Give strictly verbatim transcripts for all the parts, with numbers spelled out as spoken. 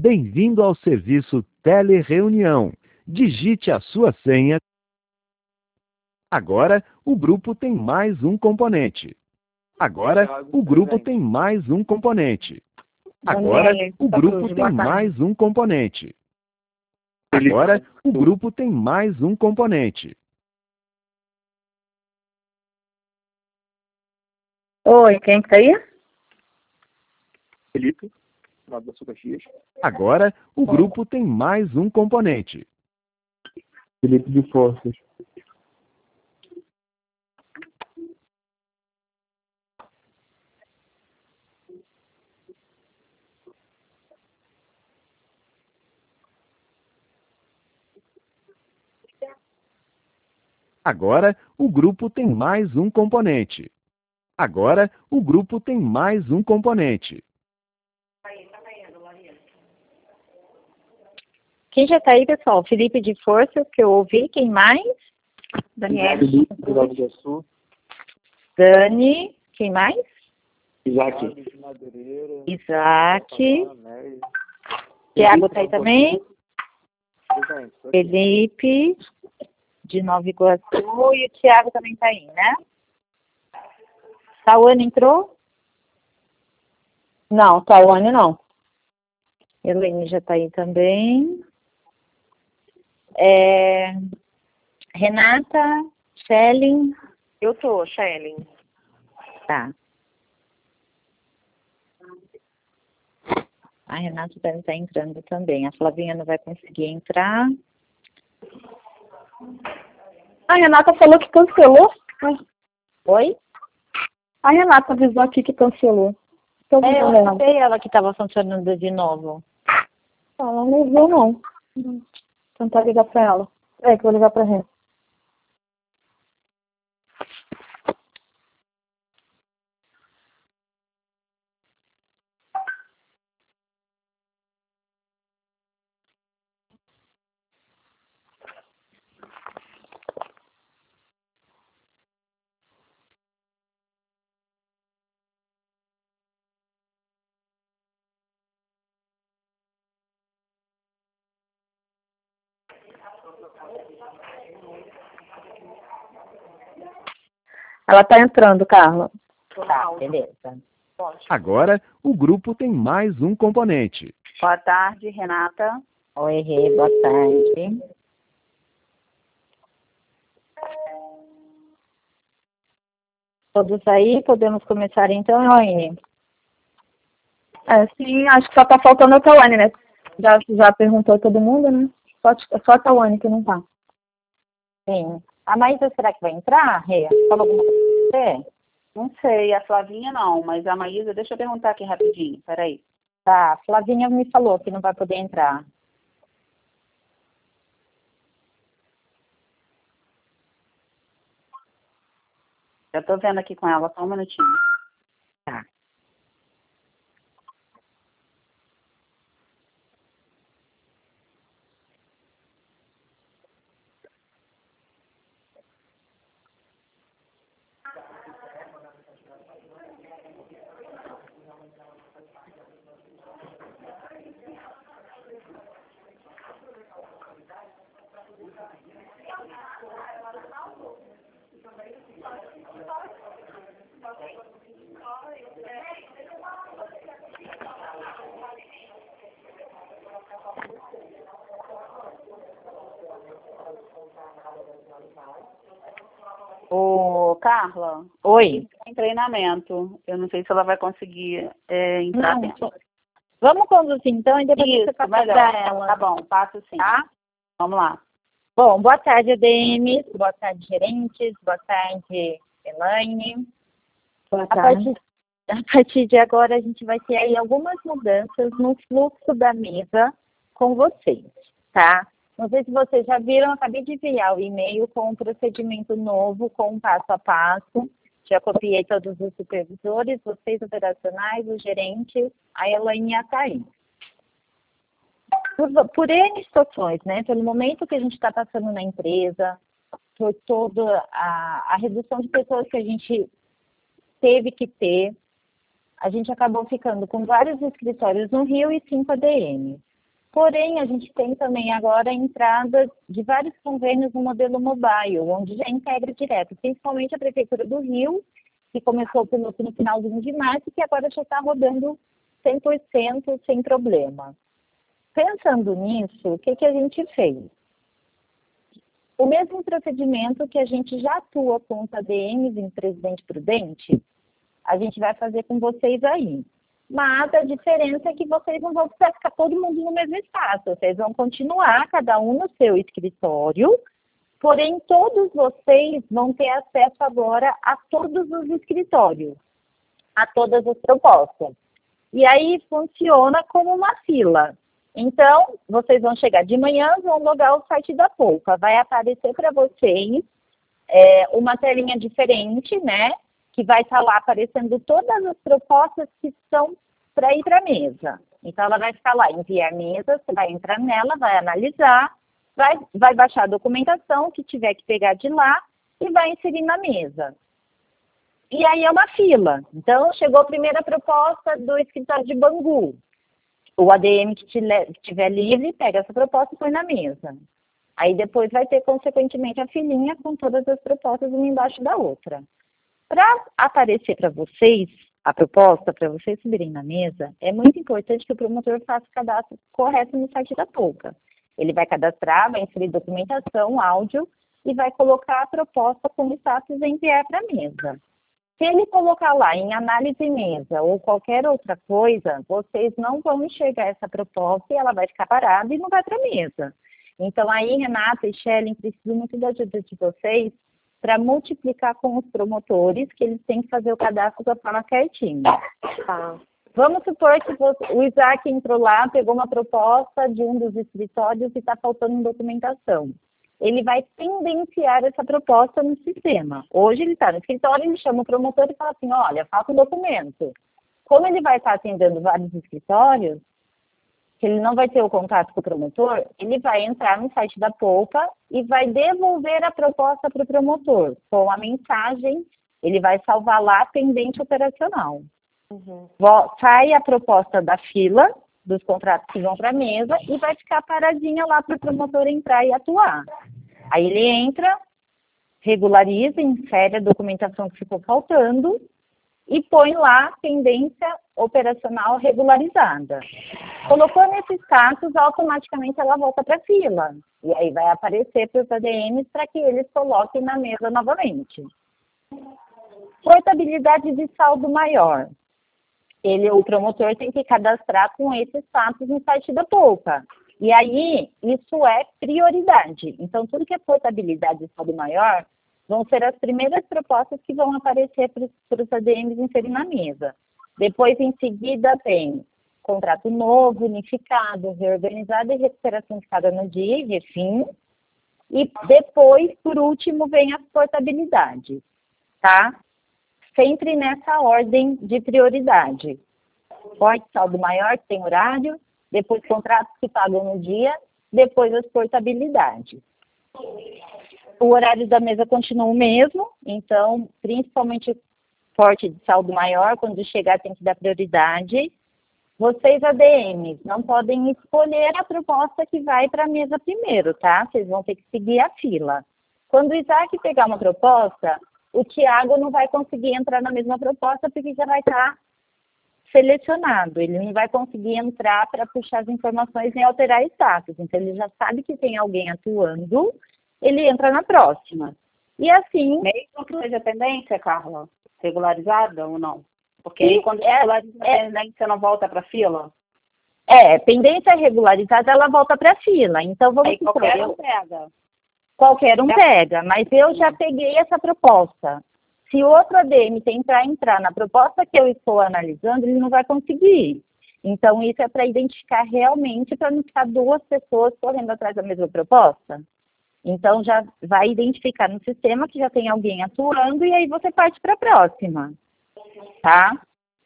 Bem-vindo ao serviço Telereunião. Digite a sua senha. Agora, o grupo tem mais um componente. Agora, o grupo tem mais um componente. Agora, o grupo tem mais um componente. Agora, o grupo tem mais um componente. Oi, quem que tá aí? Felipe, Nova Iguaçu, Caxias. Agora, o grupo tem mais um componente. Felipe de Forças. Agora, o grupo tem mais um componente. Agora, o grupo tem mais um componente. Quem já tá aí, pessoal? Felipe de Forças, que eu ouvi. Quem mais? Daniel. Felipe de Nova Iguaçu. Dani. Quem mais? Isaac. Isaac. Tiago tá aí também? Felipe de Nova Iguaçu. E o Tiago também tá aí, né? Tawane entrou? Não, Tawane não. Helene já tá aí também. É... Renata, Shelly. Eu tô, Shelly. Tá. A Renata deve estar entrando também. A Flavinha não vai conseguir entrar. A Renata falou que cancelou. Oi? A Renata avisou aqui que cancelou. Tô É, eu vendo ela. sei ela que estava funcionando de novo. Ela não viu, não. Vou tentar ligar pra ela. É, que eu vou ligar pra Renata. Ela tá entrando, Carla. Tá, beleza. Agora, o grupo tem mais um componente. Boa tarde, Renata. Oi, Rê, boa tarde. Todos aí, podemos começar então, Elaine? É, sim, acho que só tá faltando a Tawane, né? Já, já perguntou todo mundo, né? Só, só a Tawane que não tá. Sim. A Maísa, será que vai entrar, Rê? Falou alguma coisa pra você? Não sei, a Flavinha não, mas a Maísa, deixa eu perguntar aqui rapidinho, peraí. Tá, a Flavinha me falou que não vai poder entrar. Já tô vendo aqui com ela, só um minutinho. Tá. Ô, Carla. Oi. Em treinamento. Eu não sei se ela vai conseguir é, entrar Não, dentro. vamos conduzir então e depois Isso, você passa melhor. pra ela. Tá bom, passo sim. Tá? Vamos lá. Bom, boa tarde, A D Ms, boa tarde, gerentes, boa tarde, Elaine. Boa A tarde. partir, a partir de agora, a gente vai ter aí algumas mudanças no fluxo da mesa com vocês, tá? Não sei se vocês já viram, eu acabei de enviar o e-mail com um procedimento novo, com um passo a passo. Já copiei todos os supervisores, vocês operacionais, os gerentes, a Elaine e a Thaís. Por, por N situações, né? Pelo momento que a gente está passando na empresa, por toda a, a redução de pessoas que a gente teve que ter, a gente acabou ficando com vários escritórios no Rio e cinco A D Ms. Porém, a gente tem também agora a entrada de vários convênios no modelo mobile, onde já integra direto, principalmente a Prefeitura do Rio, que começou o piloto no finalzinho de março e que agora já está rodando cem por cento sem problema. Pensando nisso, o que, que a gente fez? O mesmo procedimento que a gente já atua com os A D Ms em Presidente Prudente, a gente vai fazer com vocês aí. Mas a diferença é que vocês não vão precisar ficar todo mundo no mesmo espaço. Vocês vão continuar, cada um no seu escritório, porém todos vocês vão ter acesso agora a todos os escritórios, a todas as propostas. E aí funciona como uma fila. Então, vocês vão chegar de manhã, vão logar o site da Poupa. Vai aparecer para vocês é, uma telinha diferente, né? Que vai estar lá aparecendo todas as propostas que estão para ir para a mesa. Então, ela vai ficar lá, enviar mesa, você vai entrar nela, vai analisar, vai, vai baixar a documentação que tiver que pegar de lá e vai inserir na mesa. E aí é uma fila. Então, chegou a primeira proposta do escritório de Bangu. O A D M que estiver livre, pega essa proposta e põe na mesa. Aí depois vai ter, consequentemente, a filinha com todas as propostas uma embaixo da outra. Para aparecer para vocês a proposta, para vocês subirem na mesa, é muito importante que o promotor faça o cadastro correto no site da Poupa. Ele vai cadastrar, vai inserir documentação, áudio e vai colocar a proposta como status e enviar para a mesa. Se ele colocar lá em análise mesa ou qualquer outra coisa, vocês não vão enxergar essa proposta e ela vai ficar parada e não vai para a mesa. Então aí, Renata e Shelley, preciso muito da ajuda de vocês para multiplicar com os promotores, que eles têm que fazer o cadastro da forma certinha. Tá. Vamos supor que você, o Isaac entrou lá, pegou uma proposta de um dos escritórios e está faltando documentação. Ele vai pendenciar essa proposta no sistema. Hoje ele está no escritório, ele chama o promotor e fala assim, olha, falta um documento. Como ele vai estar atendendo vários escritórios, que ele não vai ter o contato com o promotor, ele vai entrar no site da Poupa e vai devolver a proposta para o promotor, com a mensagem, ele vai salvar lá pendente operacional. Uhum. Sai a proposta da fila, dos contratos que vão para a mesa, e vai ficar paradinha lá para o promotor entrar e atuar. Aí ele entra, regulariza, insere a documentação que ficou faltando e põe lá pendência operacional regularizada. Colocou nesse status, automaticamente ela volta para a fila. E aí vai aparecer para os A D Ms para que eles coloquem na mesa novamente. Portabilidade de saldo maior. Ele, o promotor tem que cadastrar com esse status no site da Poupa. E aí, isso é prioridade. Então, tudo que é portabilidade de saldo maior vão ser as primeiras propostas que vão aparecer para os A D Ms inserir na mesa. Depois, em seguida, tem contrato novo, unificado, reorganizado e recuperação de cada no dia e refim. E depois, por último, vem as portabilidades, tá? Sempre nessa ordem de prioridade. Forte, saldo maior, que tem horário, depois contratos que pagam no dia, depois as portabilidades. O horário da mesa continua o mesmo, então, principalmente forte de saldo maior, quando chegar tem que dar prioridade. Vocês, A D Ms, não podem escolher a proposta que vai para a mesa primeiro, tá? Vocês vão ter que seguir a fila. Quando o Isaac pegar uma proposta, o Tiago não vai conseguir entrar na mesma proposta porque já vai estar selecionado. Ele não vai conseguir entrar para puxar as informações nem alterar status. Então, ele já sabe que tem alguém atuando, ele entra na próxima. E assim... Mesmo que seja pendência, Carla? Regularizada ou não? Porque aí, quando é regulariza a pendência, não volta para a fila? É, pendência regularizada, ela volta para a fila. Então, vamos aí, qualquer um pega. Qualquer um pega, mas eu já peguei essa proposta. Se o outro A D M tentar entrar na proposta que eu estou analisando, ele não vai conseguir. Então, isso é para identificar realmente, para não ficar duas pessoas correndo atrás da mesma proposta. Então, já vai identificar no sistema que já tem alguém atuando e aí você parte para a próxima. Tá?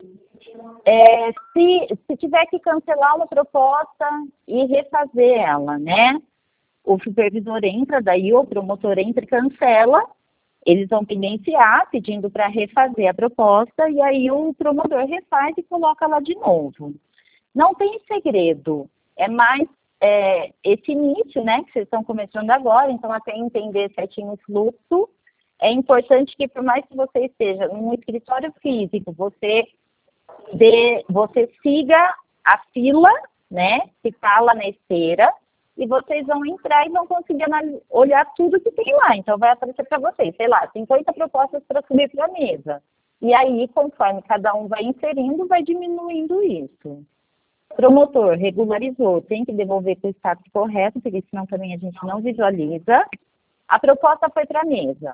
É, se, se tiver que cancelar uma proposta e refazer ela, né? O supervisor entra, daí o promotor entra e cancela, eles vão pendenciar, pedindo para refazer a proposta, e aí o promotor refaz e coloca lá de novo. Não tem segredo, é mais é, esse início, né, que vocês estão começando agora, então até entender certinho o fluxo, é importante que por mais que você esteja num escritório físico, você, dê, você siga a fila, né, que está lá na esteira, e vocês vão entrar e vão conseguir olhar tudo que tem lá. Então vai aparecer para vocês, sei lá, cinquenta propostas para subir para a mesa. E aí, conforme cada um vai inserindo, vai diminuindo isso. Promotor regularizou, tem que devolver com o status correto, porque senão também a gente não visualiza. A proposta foi para a mesa.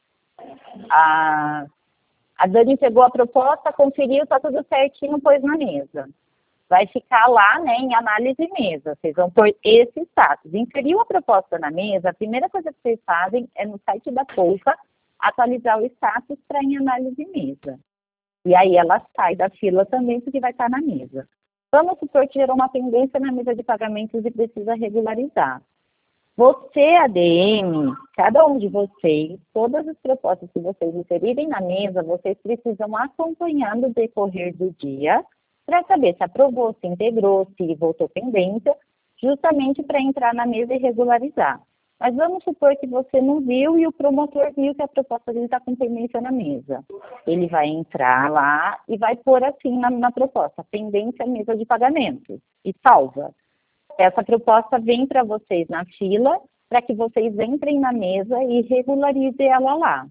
A, a Dani pegou a proposta, conferiu, está tudo certinho, pôs na mesa. Vai ficar lá, né, em análise mesa. Vocês vão pôr esse status. Inseriu a proposta na mesa, a primeira coisa que vocês fazem é no site da Poupa atualizar o status para em análise mesa. E aí ela sai da fila também, porque vai estar na mesa. Vamos supor que gerou uma pendência na mesa de pagamentos e precisa regularizar. Você, A D M, cada um de vocês, todas as propostas que vocês inserirem na mesa, vocês precisam acompanhar no decorrer do dia para saber se aprovou, se integrou, se voltou pendência, justamente para entrar na mesa e regularizar. Mas vamos supor que você não viu e o promotor viu que a proposta dele está com pendência na mesa. Ele vai entrar lá e vai pôr assim na, na proposta, pendência mesa de pagamentos, e salva. Essa proposta vem para vocês na fila, para que vocês entrem na mesa e regularizem ela lá.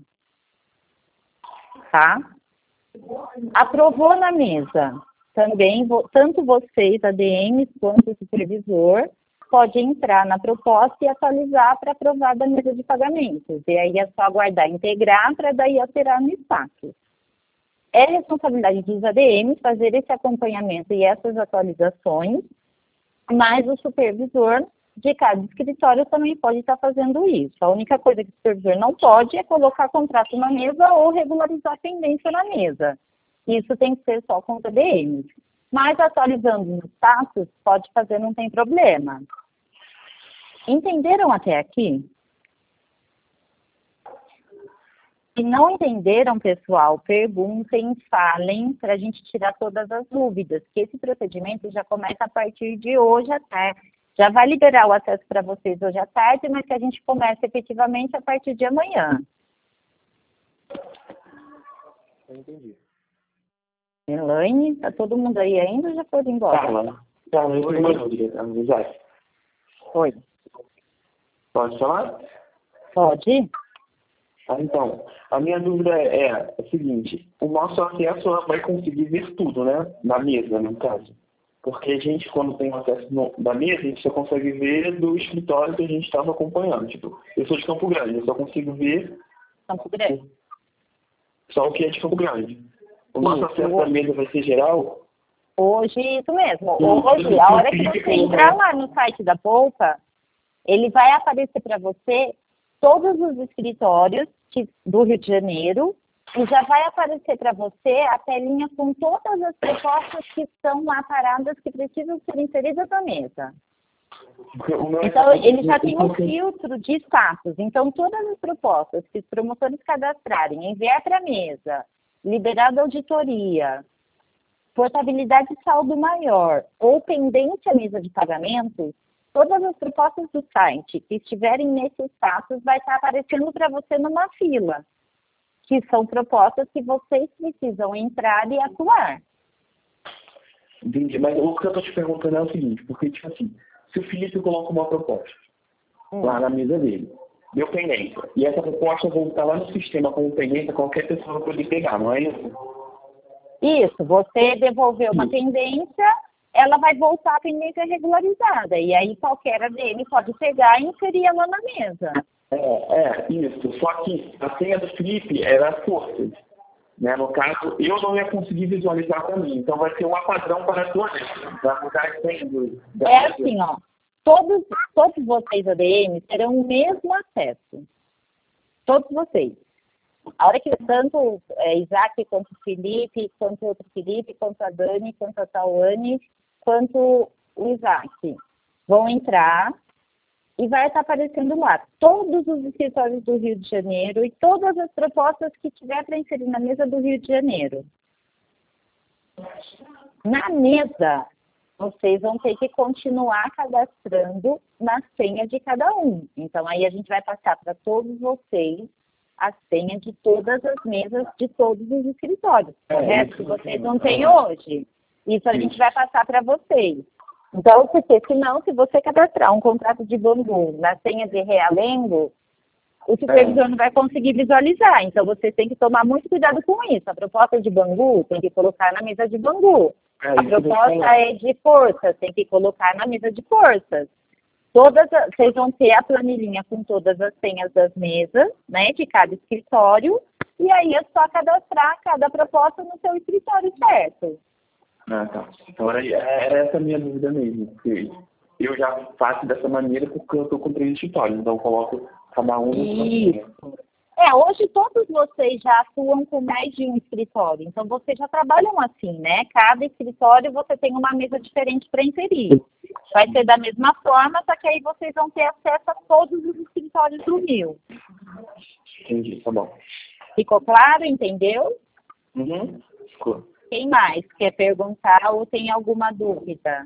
Tá? Aprovou na mesa. Também, tanto vocês, A D Ms, quanto o supervisor, pode entrar na proposta e atualizar para aprovar da mesa de pagamentos. E aí é só aguardar integrar para daí alterar no status. É responsabilidade dos A D Ms fazer esse acompanhamento e essas atualizações, mas o supervisor de cada escritório também pode estar fazendo isso. A única coisa que o supervisor não pode é colocar contrato na mesa ou regularizar a pendência na mesa. Isso tem que ser só com os A D Ms. Mas atualizando no status, pode fazer, não tem problema. Entenderam até aqui? Se não entenderam, pessoal, perguntem, falem, para a gente tirar todas as dúvidas, que esse procedimento já começa a partir de hoje à tarde. Já vai liberar o acesso para vocês hoje à tarde, mas que a gente começa efetivamente a partir de amanhã. Eu entendi. Elaine, tá todo mundo aí ainda ou já foi embora? Carla, Carla, eu tenho uma dúvida, Isaac. Oi. Pode falar? Pode. Ah, então, a minha dúvida é, é a seguinte, o nosso acesso vai conseguir ver tudo, né? Na mesa, no caso. Porque a gente, quando tem acesso no, da mesa, a gente só consegue ver do escritório que a gente estava acompanhando. Tipo, eu sou de Campo Grande, eu só consigo ver Campo Grande. Só o que é de Campo Grande. O nosso Isso. acesso à mesa vai ser geral? Hoje, isso mesmo. Hoje, a hora que você entrar lá no site da Poupa, ele vai aparecer para você todos os escritórios que, do Rio de Janeiro e já vai aparecer para você a telinha com todas as propostas que estão lá paradas que precisam ser inseridas na mesa. Então, ele já tem um filtro de status. Então, todas as propostas que os promotores cadastrarem, enviar para a mesa, liberada auditoria, portabilidade de saldo maior ou pendente à mesa de pagamentos, todas as propostas do site que estiverem nesse status vai estar aparecendo para você numa fila, que são propostas que vocês precisam entrar e atuar. Entendi, mas o que eu estou te perguntando é o seguinte, porque, tipo assim, se o Felipe coloca uma proposta hum. lá na mesa dele, deu pendência, e essa proposta voltar lá no sistema como pendência, qualquer pessoa vai poder pegar, não é isso? Isso, você devolveu uma pendência, ela vai voltar a pendência regularizada, e aí qualquer dele pode pegar e inserir ela na mesa. É, é, isso. Só que a senha do Felipe era força. Né? No caso, eu não ia conseguir visualizar para mim. Então vai ser um padrão para a sua gente. Vai mudar a senha do... É assim, ó. Todos, todos vocês, A D M, terão o mesmo acesso. Todos vocês. A hora que tanto é, Isaac, quanto o Felipe, quanto o outro Felipe, quanto a Dani, quanto a Tawane, quanto o Isaac vão entrar e vai estar aparecendo lá todos os escritórios do Rio de Janeiro e todas as propostas que tiver para inserir na mesa do Rio de Janeiro. Na mesa, vocês vão ter que continuar cadastrando na senha de cada um. Então, aí a gente vai passar para todos vocês a senha de todas as mesas de todos os escritórios, correto? Que vocês não têm hoje. Isso a gente vai passar para vocês. Então, porque senão, se você cadastrar um contrato de bambu na senha de Realengo, o supervisor não vai conseguir visualizar. Então, vocês têm que tomar muito cuidado com isso. A proposta de bambu tem que colocar na mesa de bambu. A proposta é de forças, tem que colocar na mesa de forças. Todas as, vocês vão ter a planilhinha com todas as senhas das mesas, né, de cada escritório, e aí é só cadastrar cada proposta no seu escritório certo. Ah, tá. Então era, era essa a minha dúvida mesmo, porque eu já faço dessa maneira porque eu estou com três escritórios, então eu coloco cada um. Isso. É, hoje todos vocês já atuam com mais de um escritório, então vocês já trabalham assim, né? Cada escritório você tem uma mesa diferente para inserir. Vai ser da mesma forma, só que aí vocês vão ter acesso a todos os escritórios do Rio. Entendi, tá bom. Ficou claro? Entendeu? Uhum. Ficou. Quem mais quer perguntar ou tem alguma dúvida?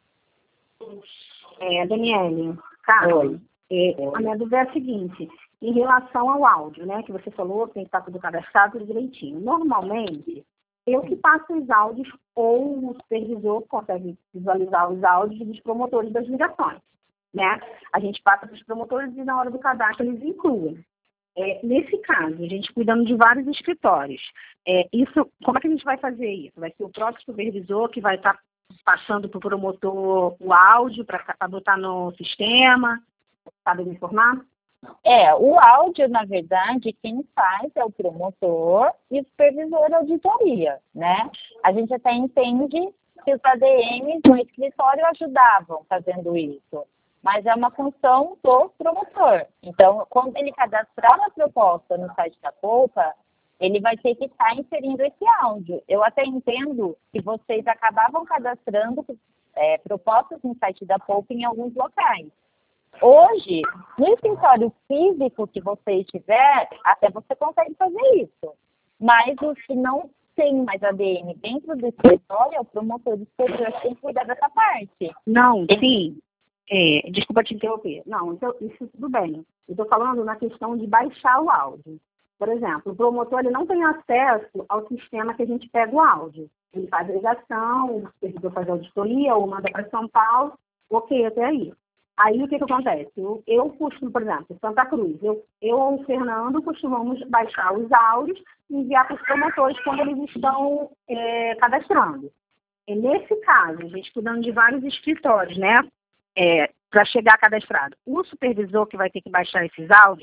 É, Daniele, Carlos, é, a minha dúvida é a seguinte, em relação ao áudio, né, que você falou, tem que estar tudo cadastrado tudo direitinho. Normalmente, eu que passo os áudios ou o supervisor consegue visualizar os áudios dos promotores das ligações, né? A gente passa para os promotores e na hora do cadastro eles incluem. É, nesse caso, a gente cuidando de vários escritórios, é, isso, como é que a gente vai fazer isso? Vai ser o próprio supervisor que vai estar passando para o promotor o áudio para botar no sistema? Sabe me informar? É, o áudio, na verdade, quem faz é o promotor e o supervisor da auditoria, né? A gente até entende que os A D Ms no escritório ajudavam fazendo isso, mas é uma função do promotor. Então, quando ele cadastrar uma proposta no site da Poupa, ele vai ter que estar inserindo esse áudio. Eu até entendo que vocês acabavam cadastrando é, propostas no site da Poupa em alguns locais. Hoje, no escritório físico que você estiver, até você consegue fazer isso. Mas os que não tem mais A D M dentro do escritório, é o promotor do escritório que tem que cuidar dessa parte. Não, sim. É, desculpa te interromper. Não, então, isso tudo bem. Eu estou falando na questão de baixar o áudio. Por exemplo, o promotor ele não tem acesso ao sistema que a gente pega o áudio. Ele faz a ligação, o supervisor faz a auditoria, ou manda para São Paulo, ok, até aí. Aí o que, que acontece? Eu, eu costumo, por exemplo, Santa Cruz, eu, eu ou o Fernando costumamos baixar os áudios e enviar para os promotores quando eles estão é, cadastrando. E nesse caso, a gente cuidando de vários escritórios, né? É, para chegar cadastrado. O supervisor que vai ter que baixar esses áudios,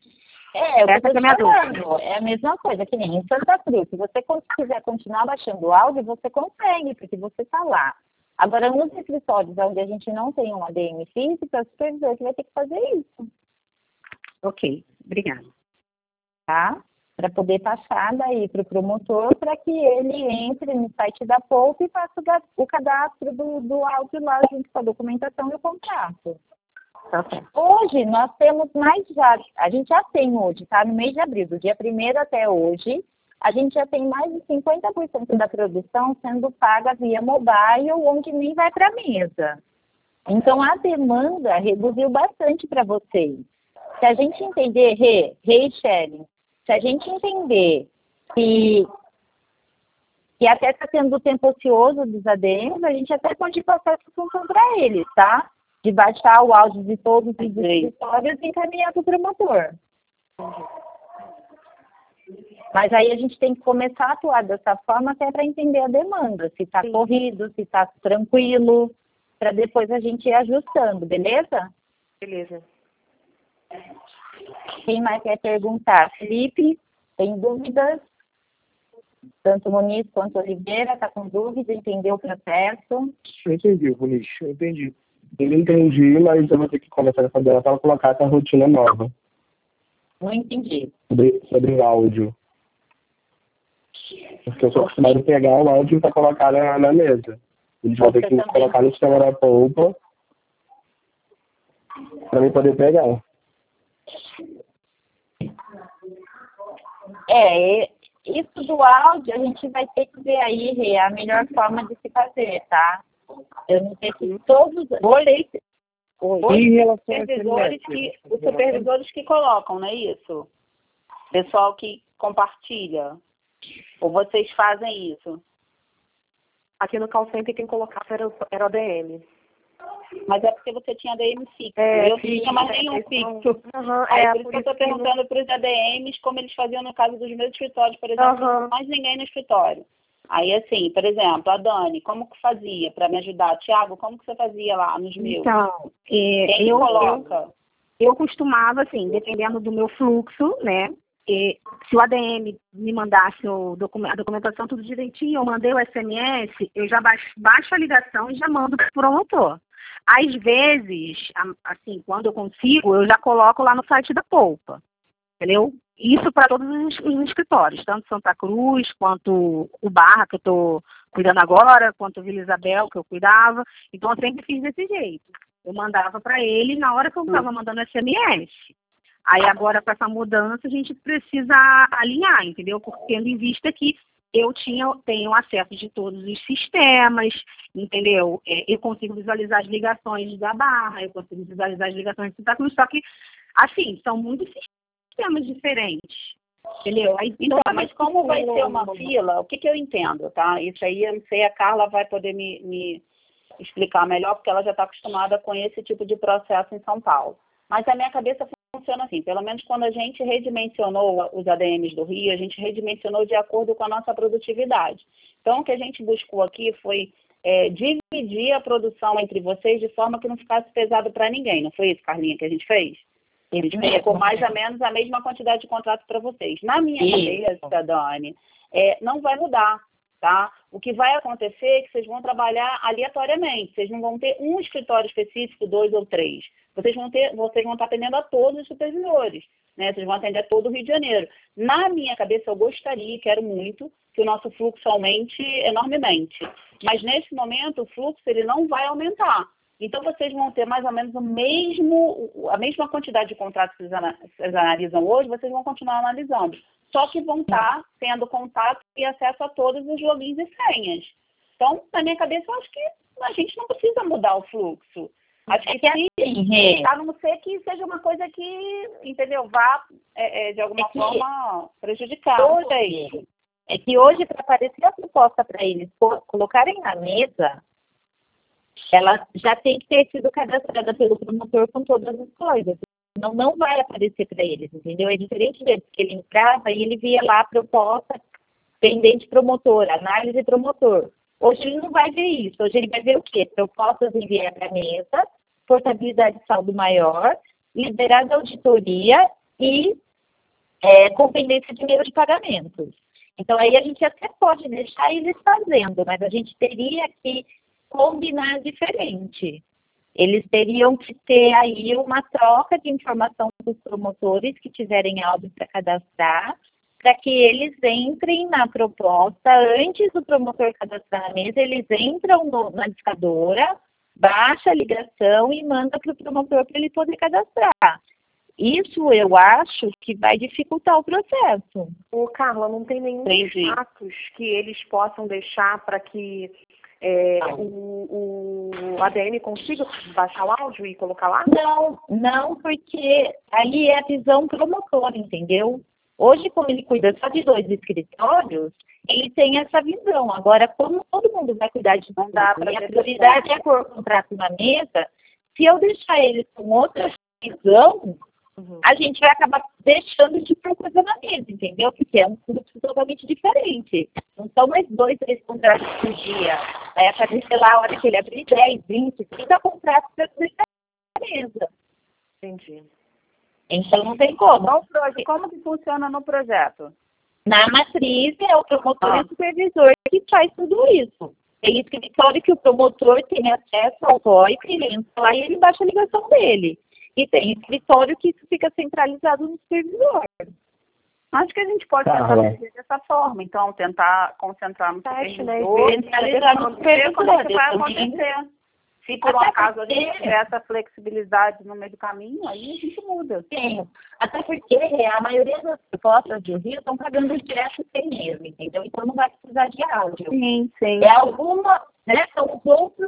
é, eu essa é a minha dúvida. É a mesma coisa, que nem em Santa Cruz. Se você quiser continuar baixando o áudio, você consegue, porque você está lá. Agora, nos escritórios onde a gente não tem um A D M físico, é o supervisor que vai ter que fazer isso. Ok, obrigada. Tá? Para poder passar daí para o promotor, para que ele entre no site da Poupa e faça o cadastro do, do áudio lá junto com a documentação e o contrato. Tá certo. Hoje, nós temos mais já, a gente já tem hoje, tá? No mês de abril, do dia primeiro até hoje, a gente já tem mais de cinquenta por cento da produção sendo paga via mobile, onde nem vai para a mesa. Então, a demanda reduziu bastante para vocês. Se a gente entender, Rê, Rê e Shelly, se a gente entender que, que até está tendo tempo ocioso dos A D Ms, a gente até pode passar essa função para eles, tá? De baixar o áudio de todos os escritórios e encaminhar para o promotor. Mas aí a gente tem que começar a atuar dessa forma até para entender a demanda, se está corrido, se está tranquilo, para depois a gente ir ajustando, beleza? Beleza. Quem mais quer perguntar? Felipe, tem dúvidas? Tanto Muniz quanto Oliveira, está com dúvida, entendeu o processo? Eu entendi, Muniz, eu entendi. Eu entendi, mas eu vou ter que começar a fazer ela para colocar essa rotina nova. Não entendi. Sobre, sobre o áudio. Porque eu sou acostumado a pegar o áudio para colocar na, na mesa. Eles vão ter que também colocar no sistema da Poupa para mim poder pegar. É, isso do áudio a gente vai ter que ver aí, Rê, a melhor forma de se fazer, tá? Eu não sei se todos... Vocês, os supervisores, que, os supervisores que colocam, não é isso? Pessoal que compartilha. Ou vocês fazem isso? Aqui no call center quem colocava era, era o A D M. Mas é porque você tinha A D M fixo. É, eu não tinha mais nenhum fixo. Uhum, Aí, é, por isso que eu estou perguntando para os A D Ms como eles faziam no caso dos meus escritórios, por exemplo, Uhum. não mais ninguém no escritório. Aí, assim, por exemplo, a Dani, como que fazia para me ajudar? Tiago, como que você fazia lá nos meus? Então, é, Quem eu, coloca? eu, eu costumava, assim, dependendo do meu fluxo, né? E, se o A D M me mandasse o docu- a documentação tudo direitinho, eu mandei o S M S, eu já baixo, baixo a ligação e já mando para o promotor. Às vezes, assim, quando eu consigo, eu já coloco lá no site da Polpa, entendeu? Isso para todos os, os escritórios, tanto Santa Cruz, quanto o Barra, que eu estou cuidando agora, quanto o Vila Isabel, que eu cuidava. Então, eu sempre fiz desse jeito. Eu mandava para ele na hora que eu estava mandando S M S. Aí, agora, com essa mudança, a gente precisa alinhar, entendeu? Porque tendo em vista que eu tinha, tenho acesso de todos os sistemas, entendeu? É, eu consigo visualizar as ligações da Barra, eu consigo visualizar as ligações de Santa Cruz, só que, assim, são muitos sistemas diferentes, entendeu? Aí, então, mas como vai ser uma fila, o que, que eu entendo, tá? Isso aí, eu não sei, a Carla vai poder me, me explicar melhor, porque ela já está acostumada com esse tipo de processo em São Paulo. Mas a minha cabeça funciona assim, pelo menos quando a gente redimensionou os A D Ms do Rio, a gente redimensionou de acordo com a nossa produtividade. Então, o que a gente buscou aqui foi é, dividir a produção entre vocês de forma que não ficasse pesado para ninguém. Não foi isso, Carlinha, que a gente fez? A gente colocou mais ou menos a mesma quantidade de contratos para vocês. Na minha cabeça, Dani, é, não vai mudar, tá? O que vai acontecer é que vocês vão trabalhar aleatoriamente. Vocês não vão ter um escritório específico, dois ou três. Vocês vão ter, vocês vão estar atendendo a todos os supervisores, né? Vocês vão atender a todo o Rio de Janeiro. Na minha cabeça, eu gostaria, quero muito, que o nosso fluxo aumente enormemente. Mas, nesse momento, o fluxo ele não vai aumentar. Então, vocês vão ter mais ou menos o mesmo, a mesma quantidade de contratos que vocês analisam hoje, vocês vão continuar analisando. Só que vão estar tendo contato e acesso a todos os logins e senhas. Então, na minha cabeça, eu acho que a gente não precisa mudar o fluxo. Acho que, é que assim, a não ser que seja uma coisa que, entendeu, vá, é, é, de alguma é forma, prejudicar. Hoje, é que hoje, para aparecer a proposta para eles colocarem na mesa, ela já tem que ter sido cadastrada pelo promotor com todas as coisas. Não, não vai aparecer para eles, entendeu? É diferente deles, que ele entrava e ele via lá a proposta pendente promotor, análise promotor. Hoje ele não vai ver isso. Hoje ele vai ver o quê? Propostas enviar para a mesa, portabilidade de saldo maior, liberada auditoria e é, com pendência de meio de pagamentos. Então, aí a gente até pode deixar eles fazendo, mas a gente teria que combinar diferente. Eles teriam que ter aí uma troca de informação dos promotores que tiverem algo para cadastrar, para que eles entrem na proposta, antes do promotor cadastrar na mesa, eles entram no, na discadora, baixa a ligação e manda para o promotor para ele poder cadastrar. Isso eu acho que vai dificultar o processo. Ô, Carla, não tem nenhum status que eles possam deixar para que é, o, o A D M consiga baixar o áudio e colocar lá? Não, não, porque aí é a visão promotora, entendeu? Hoje, como ele cuida só de dois escritórios, ele tem essa visão. Agora, como todo mundo vai cuidar de não dá para a prioridade é pôr o contrato na mesa, se eu deixar ele com outra visão, uhum. a gente vai acabar deixando de pôr coisa na mesa, entendeu? Porque é um fluxo totalmente diferente. Não são mais dois, três contratos por dia. Vai aparecer lá a hora que ele abrir dez, vinte, trinta contratos para deixar na mesa. Entendi. Então não tem como. Como que funciona no projeto? Na matriz é o promotor ah. e o supervisor que faz tudo isso. Tem escritório que o promotor tem acesso ao V O I P, ele entra lá e ele baixa a ligação dele. E tem escritório que isso fica centralizado no supervisor. Acho que a gente pode tentar ah, dessa forma, então, tentar concentrar no supervisor, centralizar no supervisor, como é que vai acontecer. Se por um acaso a gente tiver essa flexibilidade no meio do caminho, aí a gente muda. Sim, até porque a maioria das propostas de Rio estão pagando direto sem mesmo, entendeu? Então não vai precisar de áudio. Sim, sim. É alguma, né, são os outros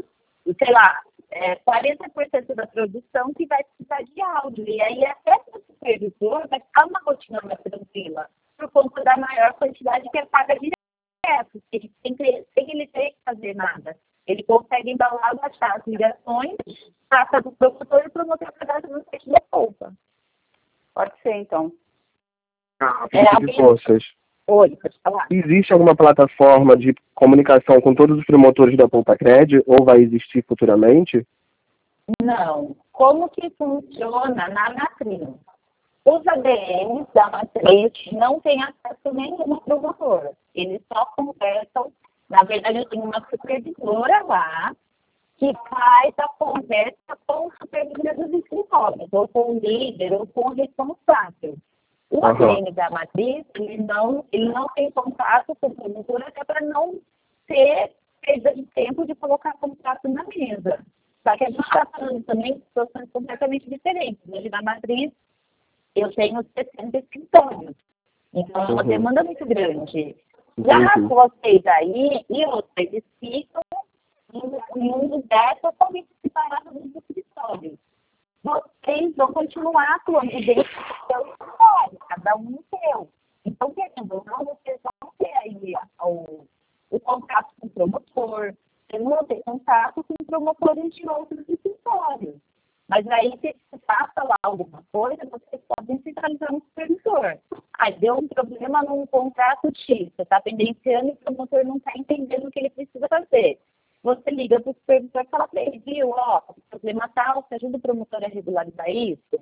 sei lá, é, quarenta por cento da produção que vai precisar de áudio. E aí até para o supervisor vai ficar uma rotina mais tranquila, por conta da maior quantidade que é paga direto. Ele tem que, sem ele ter que fazer nada. Ele consegue embalar, baixar as ligações, passa do promotor e o promotor cadastra no site da polpa. Pode ser, então. Ah, É, de alguém... forças. Oi, pode falar. Existe alguma plataforma de comunicação com todos os promotores da Polpacred ou vai existir futuramente? Não. Como que funciona na matriz? Os A D Ms da matriz não têm acesso nenhum ao promotor. Eles só conversam. Na verdade, eu tenho uma supervisora lá que faz a conversa com o supervisor dos escritórios, ou com o líder, ou com o responsável. O Uhum. A D M da matriz, ele não, ele não tem contato com o promotor, até para não ter perda de tempo de colocar contrato na mesa. Só que a gente está falando também de situações completamente diferentes. Hoje, na matriz, eu tenho sessenta escritórios. Então, é uma Uhum. demanda muito grande. Já Entendi. vocês aí, e outros, eles ficam em um lugar totalmente separado dos escritórios. Vocês vão continuar atuando dentro do seu escritório, cada um no seu. Então, querendo ou não, vocês vão ter aí o, o contato com o promotor, vocês vão ter contato com promotores de outros escritórios. Mas aí, se passa lá alguma coisa, vocês podem centralizar no supervisor. Ah, deu um problema num contrato X, você está pendenciando e o promotor não está entendendo o que ele precisa fazer. Você liga para o supervisor e fala para ele, viu, ó, o problema tal, você ajuda o promotor a regularizar isso?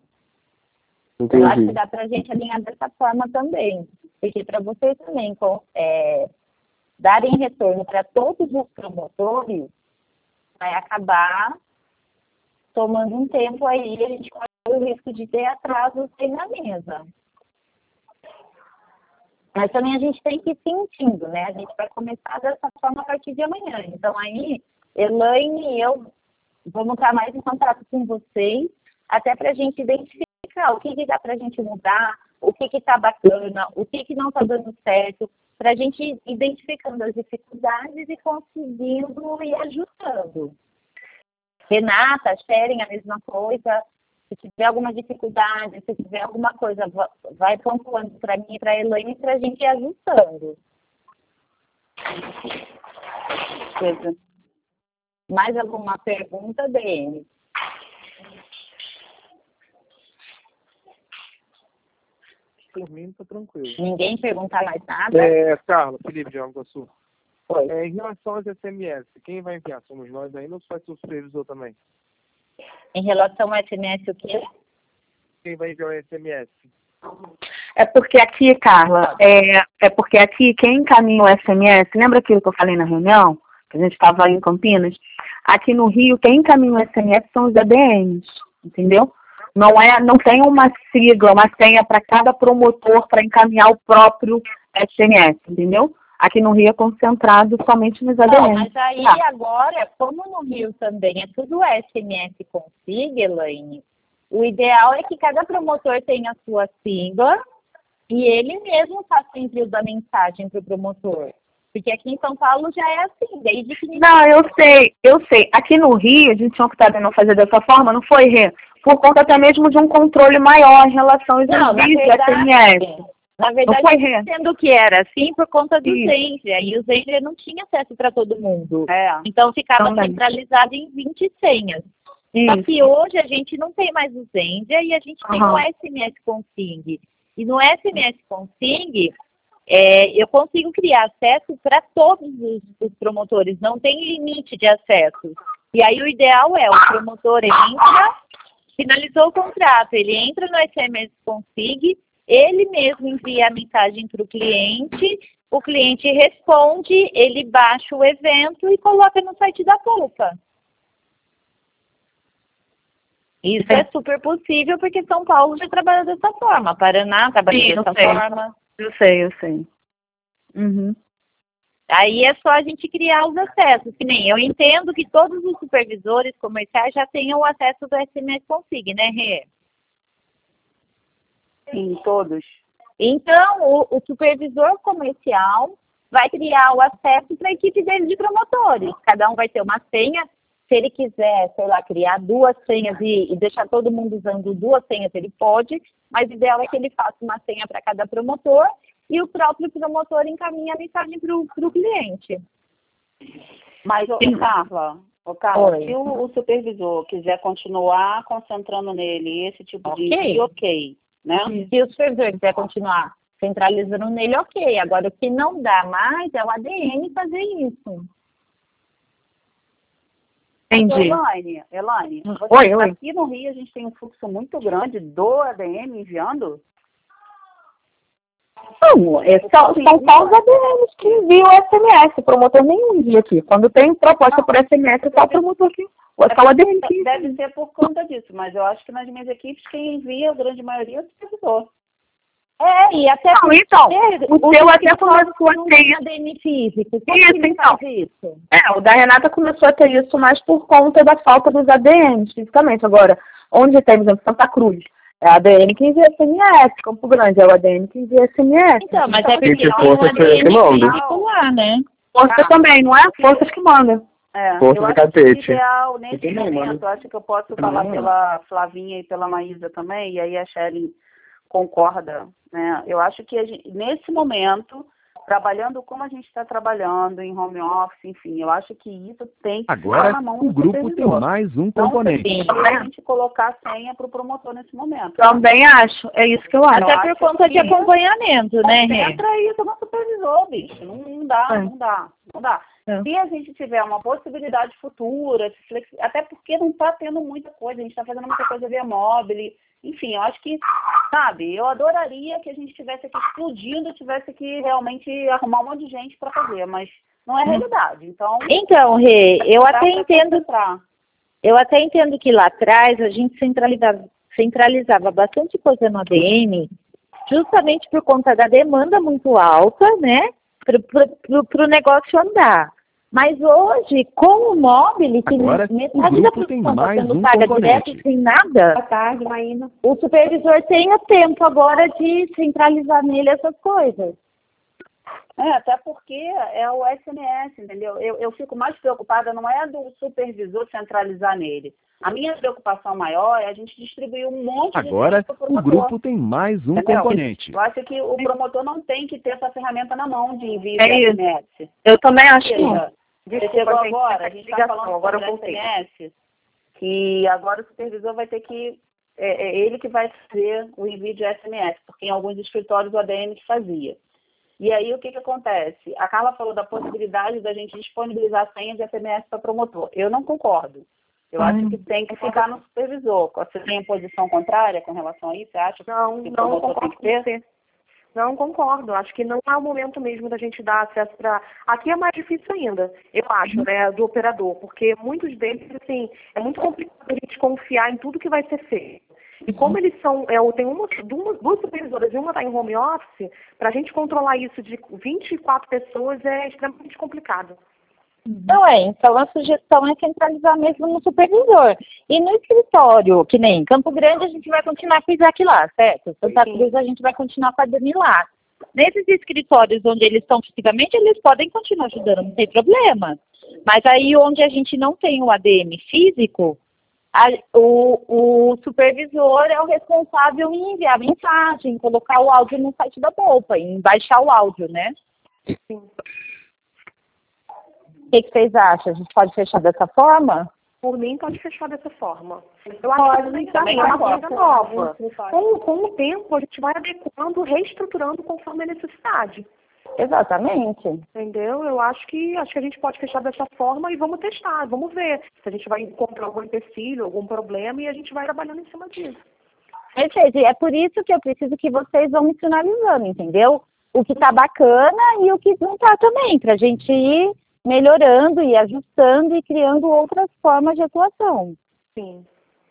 Eu acho que Entendi. dá para a gente alinhar dessa forma também. Porque para vocês também é, darem retorno para todos os promotores, vai acabar tomando um tempo aí, a gente corre o risco de ter atrasos aí na mesa. Mas também a gente tem que ir sentindo, né? A gente vai começar dessa forma a partir de amanhã. Então aí, Elaine e eu vamos estar mais em contato com vocês, até para a gente identificar o que, que dá para a gente mudar, o que está bacana, o que, que não está dando certo, para a gente ir identificando as dificuldades e conseguindo ir ajustando. Renata, Sharon, a mesma coisa. Se tiver alguma dificuldade, se tiver alguma coisa, vai pontuando para mim e para a Elaine para a gente ir ajustando. Beleza. Mais alguma pergunta, D M? Por mim, tá tranquilo. Ninguém perguntar mais nada? É, Carla, Felipe de Nova Iguaçu. Oi. É, em relação aos S M S, quem vai enviar? Somos nós ainda ou vai ser o supervisor também? Em relação ao S M S, o quê? Quem vai enviar o S M S? É porque aqui, Carla, é, é porque aqui quem encaminha o S M S, lembra aquilo que eu falei na reunião? Que a gente estava em Campinas? Aqui no Rio, quem encaminha o S M S são os A D Ms, entendeu? Não, é, não tem uma sigla, uma senha para cada promotor para encaminhar o próprio S M S, entendeu? Aqui no Rio é concentrado somente nos A D Ms. Não, mas aí Tá. agora, como no Rio também é tudo S M S config, Elaine, o ideal é que cada promotor tenha a sua sigla e ele mesmo faça o envio da mensagem para o promotor. Porque aqui em São Paulo já é assim, desde que... Não, eu sei, eu sei. Aqui no Rio, a gente tinha que estar não fazer dessa forma, não foi, Rê? Por conta até mesmo de um controle maior em relação aos Não, na envios de S M S. verdade, na verdade, Não foi, Rê? sendo que era assim por conta do Isso. Zendia, e o Zendia não tinha acesso para todo mundo. É. Então ficava Também. centralizado em vinte senhas. Só Isso. que hoje a gente não tem mais o Zendia e a gente tem Aham. o S M S config. E no S M S config, é, eu consigo criar acesso para todos os, os promotores, não tem limite de acesso. E aí o ideal é o promotor entra, finalizou o contrato, ele entra no S M S config, ele mesmo envia a mensagem para o cliente, o cliente responde, ele baixa o evento e coloca no site da Polpa. Isso é super possível porque São Paulo já trabalha dessa forma, Paraná trabalha Sim, eu dessa sei. forma. Eu sei, eu sei. Uhum. Aí é só a gente criar os acessos, que nem eu entendo que todos os supervisores comerciais já tenham o acesso do S M S config, né, Rê? Sim, todos. Então, o, o supervisor comercial vai criar o acesso para a equipe dele de promotores. Cada um vai ter uma senha. Se ele quiser, sei lá, criar duas senhas e, e deixar todo mundo usando duas senhas, ele pode, mas o ideal é que ele faça uma senha para cada promotor e o próprio promotor encaminha a mensagem para o cliente. Mas, ô, Carla, ô, Carla se o, o supervisor quiser continuar concentrando nele esse tipo okay. de envio, ok, né? Se o supervisor quiser continuar centralizando nele, ok. Agora, o que não dá mais é o A D M fazer isso. Entendi. Elaine, Elaine oi, oi. Aqui no Rio a gente tem um fluxo muito grande do A D M enviando? Não, é só, são só os A D Ms que enviam o S M S, o promotor nem envia aqui. Quando tem proposta não, por S M S, é só o promotor aqui. É só o A D M que deve ser por conta disso, mas eu acho que nas minhas equipes quem envia, a grande maioria, é o supervisor. É, e até não, então, o, o seu até começou a ter isso. A D M físico. Isso, então. Isso? É, o da Renata começou a ter isso mais por conta da falta dos A D Ms, fisicamente. Agora, onde tem, por exemplo, Santa Cruz, é a A D M que envia S M S, Campo Grande é o A D M que envia S M S. Então, mas então, é porque tem um A D M físico lá, né? Força ah, também, não é? Forças que mandam. É, Força eu do acho catete. que ideal, nesse momento, eu acho que eu posso falar pela Flavinha e pela Maísa também, e aí a Shelly concorda, né? Eu acho que a gente, nesse momento, trabalhando como a gente está trabalhando, em home office, enfim, eu acho que isso tem que Agora, ficar na mão do o grupo supervisor. tem mais um componente. Não tem a gente colocar a senha para o promotor nesse momento. Também acho, é isso que eu acho. Até por conta de acompanhamento, né, Rê? Entra isso no supervisor, bicho. Não, não dá, é. não dá, não dá. É. Se a gente tiver uma possibilidade futura, até porque não está tendo muita coisa, a gente está fazendo muita coisa via mobile. Enfim, eu acho que, sabe, eu adoraria que a gente estivesse aqui explodindo, tivesse que realmente arrumar um monte de gente para fazer, mas não é realidade. Então, então Rê, eu até entendo, eu até entendo que lá atrás a gente centralizava, centralizava bastante coisa no A D M, justamente por conta da demanda muito alta, né, para o negócio andar. Mas hoje, com o mobile, que Agora, metade da produção está sendo um paga componente. direto sem nada, boa tarde, Maína. O supervisor tem o tempo agora de centralizar nele essas coisas. É, até porque é o S M S, entendeu? Eu, eu fico mais preocupada, não é do supervisor centralizar nele. A minha preocupação maior é a gente distribuir um monte agora, de Agora, o grupo tem mais um entendeu? componente. Eu acho que o promotor não tem que ter essa ferramenta na mão de envio é de S M S. Eu também acho que não. Você chegou agora, a gente está falando agora sobre S M S, que agora o supervisor vai ter que, é, é ele que vai fazer o envio de S M S, porque em alguns escritórios o A D M que fazia. E aí o que que acontece? A Carla falou da possibilidade da gente disponibilizar senha de S M S para promotor. Eu não concordo. Eu hum. acho que tem que ficar no supervisor. Você tem posição contrária com relação a isso? Você acha não, que o não promotor tem que ter? Não concordo, acho que não é o momento mesmo da gente dar acesso para... Aqui é mais difícil ainda, eu acho, né, do operador, porque muitos deles, assim, é muito complicado a gente confiar em tudo que vai ser feito. E como eles são, é, tem uma, duas, duas supervisoras e uma está em home office, para a gente controlar isso de vinte e quatro pessoas é extremamente complicado. Não é, então a sugestão é centralizar mesmo no supervisor. E no escritório, que nem Campo Grande, a gente vai continuar com o Isaac lá, certo? Santa Cruz, a gente vai continuar com a Dani lá. Nesses escritórios onde eles estão fisicamente, eles podem continuar ajudando, não tem problema. Mas aí onde a gente não tem o A D M físico, a, o, o supervisor é o responsável em enviar mensagem, colocar o áudio no site da Poupa, em baixar o áudio, né? Sim. O que, que vocês acham? A gente pode fechar dessa forma? Por mim, pode fechar dessa forma. Eu acho que também é uma coisa nova. Com, com o tempo, a gente vai adequando, reestruturando conforme a necessidade. Exatamente. Entendeu? Eu acho que, acho que a gente pode fechar dessa forma e vamos testar, vamos ver se a gente vai encontrar algum empecilho, algum problema e a gente vai trabalhando em cima disso. Perfeito. É por isso que eu preciso que vocês vão me sinalizando, entendeu? O que tá bacana e o que não tá também, pra gente ir melhorando e ajustando e criando outras formas de atuação. Sim.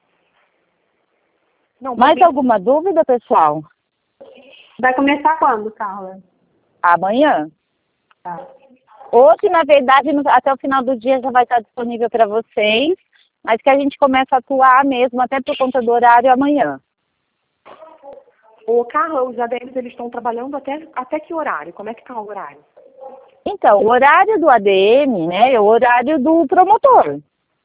Não, Mais porque... alguma dúvida, pessoal? Vai começar quando, Carla? Amanhã. Tá. Hoje, na verdade, no, até o final do dia já vai estar disponível para vocês, mas que a gente começa a atuar mesmo, até por conta do horário, amanhã. Ô, Carla, os A D Ms, eles estão trabalhando até, até que horário? Como é que está o horário? Então, o horário do A D M, né, é o horário do promotor.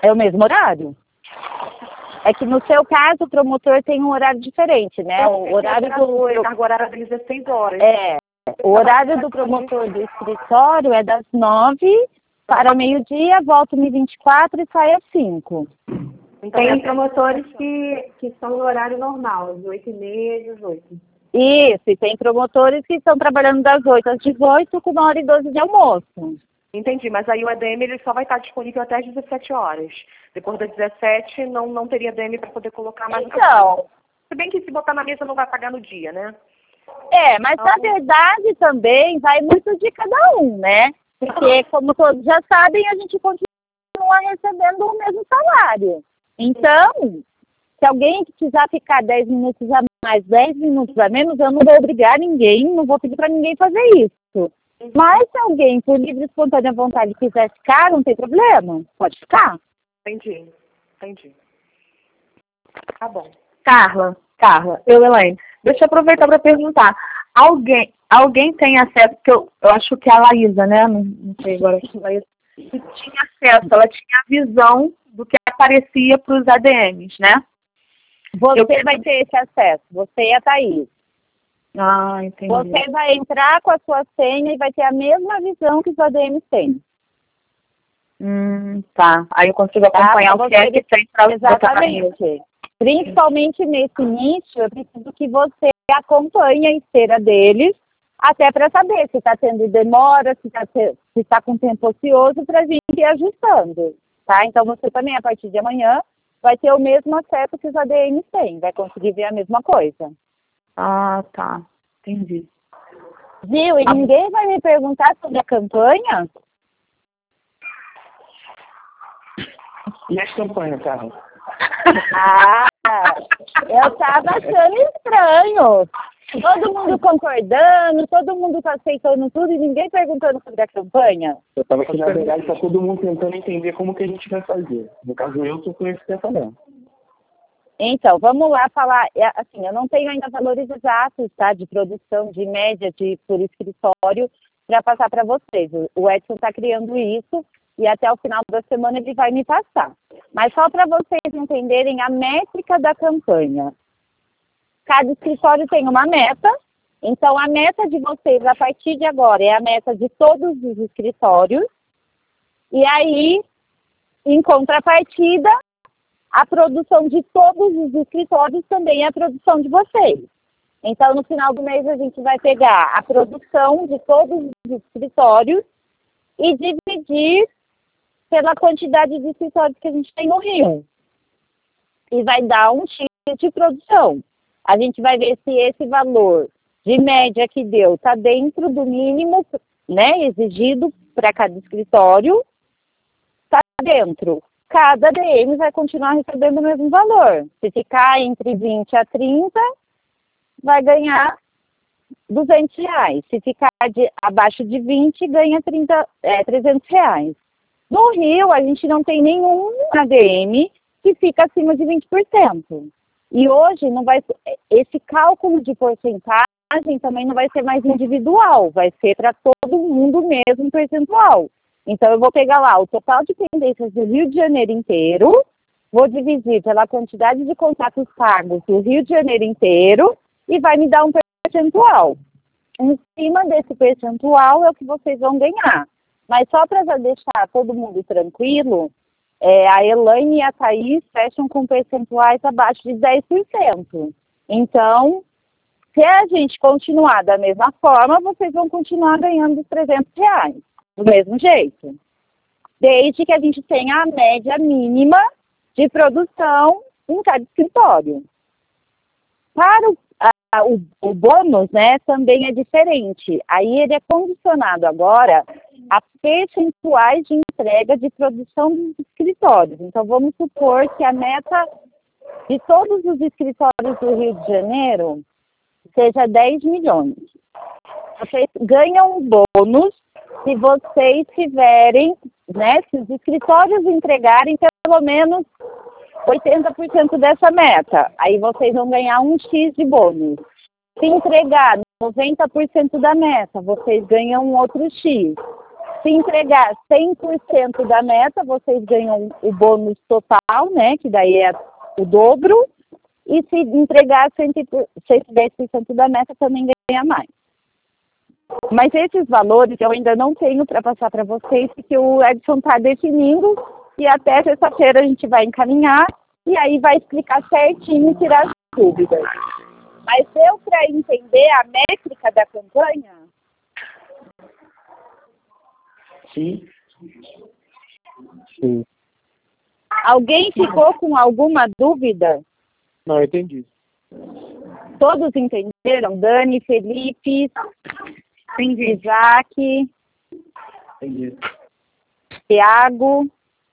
É o mesmo horário. É que no seu caso o promotor tem um horário diferente, né? O horário do... A carga horária é dezesseis horas. É. O horário do promotor do escritório é das nove para meio-dia, volta às vinte e quatro e sai às cinco. Então, tem promotores que, que são no horário normal, de oito e meia, dezoito. Isso, e tem promotores que estão trabalhando das oito às dezoito com uma hora e doze de almoço. Entendi, mas aí o E D M ele só vai estar disponível até às dezessete horas. Depois das dezessete não, não teria D M para poder colocar mais. Então. Se bem que se botar na mesa não vai pagar no dia, né? É, mas na verdade também vai muito de cada um, né? Porque, como todos já sabem, a gente continua recebendo o mesmo salário. Então, se alguém quiser ficar dez minutos a mais, dez minutos a menos, eu não vou obrigar ninguém, não vou pedir para ninguém fazer isso. Mas se alguém, por livre e espontânea vontade, quiser ficar, não tem problema, pode ficar. Entendi, entendi. Tá bom. Carla, Carla, eu, Elaine, deixa eu aproveitar para perguntar. Alguém, alguém tem acesso, que eu, eu acho que é a Laísa, né? Não, não sei agora. Que tinha acesso, ela tinha a visão do que aparecia para os A D Ms, né? Você eu... vai ter esse acesso, você e a Thaís. Ah, entendi. Você vai entrar com a sua senha e vai ter a mesma visão que os A D Ms têm. Hum, tá. Aí eu consigo acompanhar tá, o que é que tem para você. Exatamente. Principalmente nesse início, eu preciso que você acompanhe a esteira deles, até para saber se está tendo demora, se está se tá com tempo ocioso, para a gente ir ajustando. Tá? Então você também, a partir de amanhã, vai ter o mesmo acesso que os A D Ms têm, vai conseguir ver a mesma coisa. Ah, tá. Entendi. Viu? E ninguém vai me perguntar sobre a campanha? E as campanhas, Carla? Ah, eu tava achando estranho. Todo mundo concordando, todo mundo aceitando tudo e ninguém perguntando sobre a campanha. Eu tava aqui, na verdade, tá todo mundo tentando entender como que a gente vai fazer. No caso, eu tô com esse pensamento. Então, vamos lá falar, assim, eu não tenho ainda valores exatos, tá, de produção, de média, de por escritório, para passar para vocês. O Edson está criando isso e até o final da semana ele vai me passar. Mas só para vocês entenderem a métrica da campanha. Cada escritório tem uma meta, então a meta de vocês a partir de agora é a meta de todos os escritórios, e aí, em contrapartida, a produção de todos os escritórios também é a produção de vocês. Então, no final do mês, a gente vai pegar a produção de todos os escritórios e dividir pela quantidade de escritórios que a gente tem no Rio. E vai dar um X de produção. A gente vai ver se esse valor de média que deu está dentro do mínimo, né, exigido para cada escritório. Está dentro. Cada D M vai continuar recebendo o mesmo valor. Se ficar entre vinte a trinta, vai ganhar duzentos reais. Se ficar de, abaixo de vinte, ganha trinta, é, trezentos reais. No Rio, a gente não tem nenhum A D M que fica acima de vinte por cento. E hoje, não vai, esse cálculo de porcentagem também não vai ser mais individual, vai ser para todo mundo mesmo percentual. Então, eu vou pegar lá o total de pendências do Rio de Janeiro inteiro, vou dividir pela quantidade de contratos pagos do Rio de Janeiro inteiro e vai me dar um percentual. Em cima desse percentual é o que vocês vão ganhar. Mas só para deixar todo mundo tranquilo, é, a Elaine e a Thaís fecham com percentuais abaixo de dez por cento. Então, se a gente continuar da mesma forma, vocês vão continuar ganhando os trezentos reais. Do mesmo jeito, desde que a gente tenha a média mínima de produção em cada escritório. Para o, a, o, o bônus, né, também é diferente. Aí ele é condicionado agora a percentuais de entrega de produção dos escritórios. Então, vamos supor que a meta de todos os escritórios do Rio de Janeiro seja dez milhões. Vocês ganham um bônus se vocês tiverem, né, se os escritórios entregarem pelo menos oitenta por cento dessa meta, aí vocês vão ganhar um X de bônus. Se entregar noventa por cento da meta, vocês ganham um outro X. Se entregar cem por cento da meta, vocês ganham o bônus total, né? Que daí é o dobro. E se entregar cento e dez por cento da meta, também ganha mais. Mas esses valores eu ainda não tenho para passar para vocês, porque o Edson está definindo e até sexta-feira a gente vai encaminhar e aí vai explicar certinho e tirar as dúvidas. Mas deu para entender a métrica da campanha? Sim. Sim. Alguém ficou com alguma dúvida? Não, eu entendi. Todos entenderam? Dani, Felipe, Isaac, Entendi. Tiago.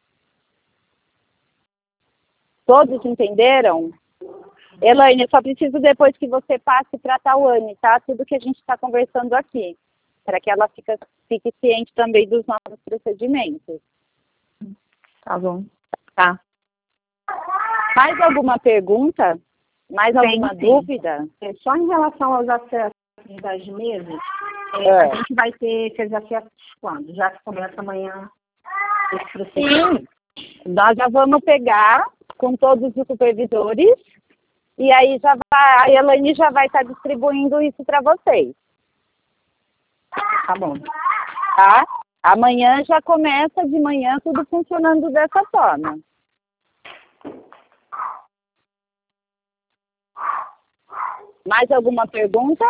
Todos entenderam? Elaine, eu só preciso depois que você passe para a Tawane, tá? Tudo que a gente está conversando aqui. Para que ela fique, fique ciente também dos nossos procedimentos. Tá bom. Tá. Mais alguma pergunta? Mais Tem, alguma sim. dúvida? É, só em relação aos acessos das mesas, é, É. a gente vai ter esses acessos quando? Já que começa amanhã esse procedimento. Sim. Nós já vamos pegar com todos os supervisores e aí já vai, a Elaine já vai estar distribuindo isso para vocês. Tá bom. Tá? Amanhã já começa de manhã tudo funcionando dessa forma. Mais alguma pergunta?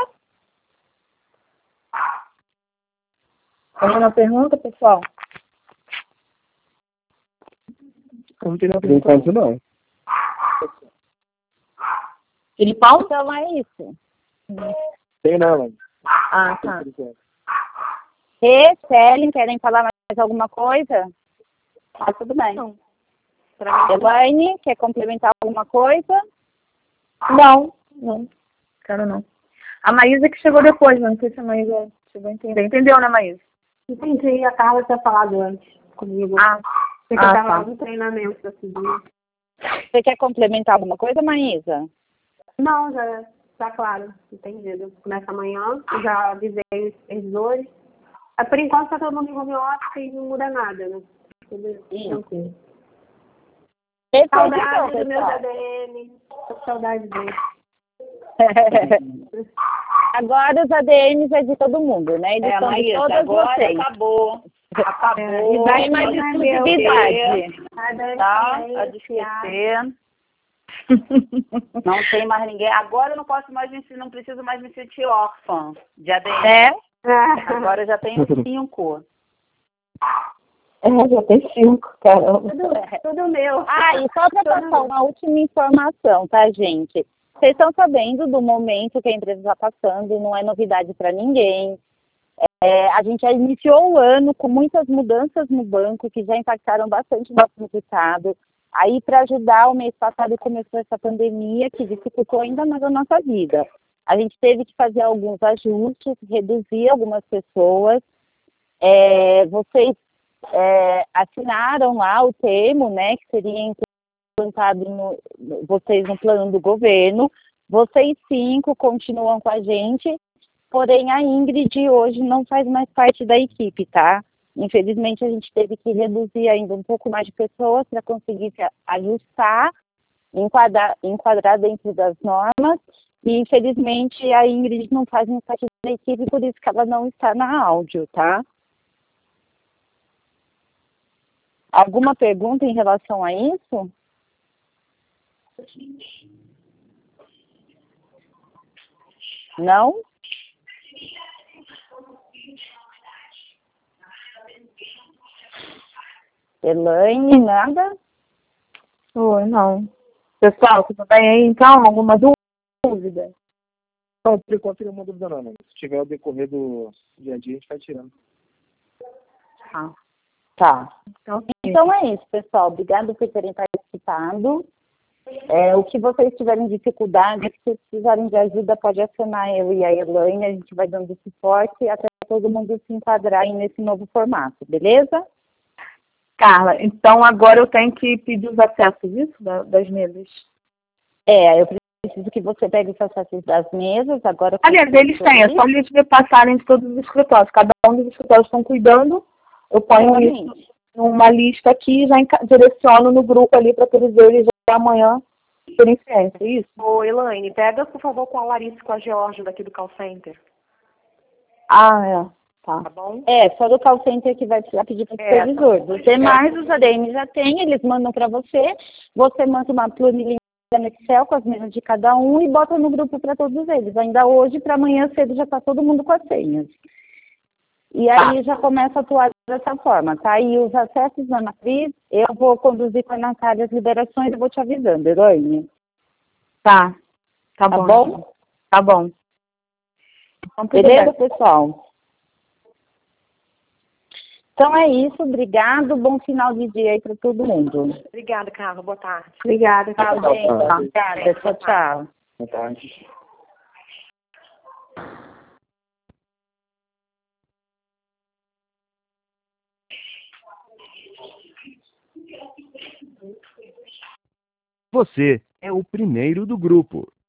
Alguma pergunta, pessoal? Eu não tenho nada Por enquanto, não. Filipão? Então é isso. Tem não, mano. Ah, tá. Rê, Céline, querem falar mais alguma coisa? Tá tudo bem. Não. Elaine, quer complementar alguma coisa? Não, não. Quero não. A Maísa que chegou depois, não sei se a Maísa chegou a entender. Entendeu, né, Maísa? Entendi, a Carla tinha falado antes comigo. Ah, Porque ah, eu tava tá. lá no treinamento desse dia. Você quer complementar alguma coisa, Maísa? Não, já tá claro, entendido. Começa amanhã, já avisei os supervisores. É, por enquanto tá todo mundo em home office e não muda nada, né? Tudo tranquilo. Perfeito, Saudade então, do meu pessoal. A D M, tô com saudade dele. Agora os A D Ms é de todo mundo, né? Eles É, são de Maísa, todas agora vocês. acabou. Acabou. É, Não tem mais Idade exclusividade. A D M, Tá? é Pode esse, ah, esquecer. Não tem mais ninguém. Agora eu não posso mais me não preciso mais me sentir órfã de A D M. É? Agora eu já tenho cinco. É, já tem cinco, caramba. Tudo, tudo meu. Ah, e só para passar uma última informação, tá, gente? Vocês estão sabendo do momento que a empresa está passando, não é novidade para ninguém. É, a gente já iniciou o ano com muitas mudanças no banco que já impactaram bastante o nosso resultado. Aí, para ajudar, o mês passado começou essa pandemia que dificultou ainda mais a nossa vida. A gente teve que fazer alguns ajustes, reduzir algumas pessoas. É, vocês é, assinaram lá o termo, né, que seria implantado no, vocês no plano do governo. Vocês cinco continuam com a gente, porém a Ingrid hoje não faz mais parte da equipe, tá? Infelizmente a gente teve que reduzir ainda um pouco mais de pessoas para conseguir se ajustar, enquadrar, enquadrar dentro das normas. E infelizmente a Ingrid não faz mais parte da equipe, por isso que ela não está na áudio, tá? Alguma pergunta em relação a isso? Não? Elaine, nada? Oi, não. Pessoal, tudo bem aí, então? Alguma dúvida? Não, por enquanto não dúvida não, né? Se tiver o decorrer do dia a dia, a gente vai tirando. Ah, Tá. então, Então é isso, pessoal. Obrigada por terem participado. É, o que vocês tiverem dificuldade, se vocês precisarem de ajuda, pode acionar eu e a Elaine. A gente vai dando suporte até todo mundo se enquadrar aí nesse novo formato, beleza? Carla, então agora eu tenho que pedir os acessos, isso, da- das mesas? É, eu preciso que você pegue os acessos das mesas. Agora. Aliás, eles têm, é só eles me passarem de todos os escritórios. Cada um dos escritórios estão cuidando eu ponho isso numa lista aqui e já enca- direciono no grupo ali para todos eles já amanhã terem ciência, é isso? Ô, Elaine, pega, por favor, com a Larissa e com a Georgia daqui do call center. Ah, é. Tá. Tá bom? É, só do call center que vai precisar pedir para o É, supervisor. tá. Você mais, os A D M já tem, eles mandam para você, você manda uma planilha no Excel com as mesas de cada um e bota no grupo para todos eles. Ainda hoje, para amanhã cedo, já está todo mundo com as senhas. E aí Tá. já começa a atuar dessa forma, tá? E os acessos na matriz, eu vou conduzir com a Natália as liberações e vou te avisando, Elaine. Tá. Tá Tá bom. bom? Tá bom. Então, tudo Beleza, bem. pessoal? Então é isso, obrigado, bom final de dia aí para todo mundo. Obrigada, Carla. Boa tarde. Obrigada. Tchau, Tchau, gente. tchau. Obrigada, tchau, tchau. Boa tarde. Você é o primeiro do grupo.